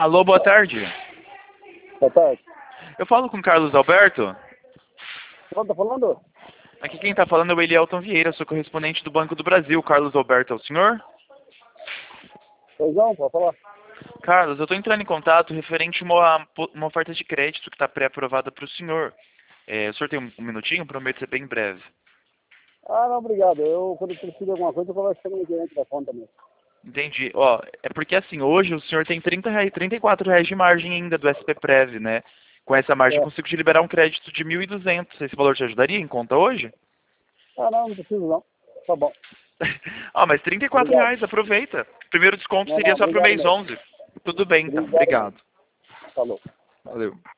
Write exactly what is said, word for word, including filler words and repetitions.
Alô, boa tarde. Boa tarde. Eu falo com o Carlos Alberto. Quem tá falando? Aqui quem está falando é o Elielton Vieira, sou correspondente do Banco do Brasil. Carlos Alberto é o senhor? Pois não, pode falar. Carlos, eu estou entrando em contato referente a uma, uma oferta de crédito que está pré-aprovada para o senhor. É, o senhor tem um, um minutinho? Prometo ser bem breve. Ah, não, obrigado. Eu, quando preciso de alguma coisa, eu converso com o gerente da conta mesmo. Entendi. Ó, é porque assim, hoje o senhor tem trinta reais, trinta e quatro reais de margem ainda do S P Prev, né? Com essa margem eu É. consigo te liberar um crédito de mil e duzentos. Esse valor te ajudaria em conta hoje? Ah, não, não preciso não. Tá bom. Ah, mas trinta e quatro Obrigado. reais, aproveita. Primeiro desconto Não, não, seria só pro obrigado mês mesmo. onze. Tudo bem, então. Obrigado mesmo. Obrigado. Falou. Valeu.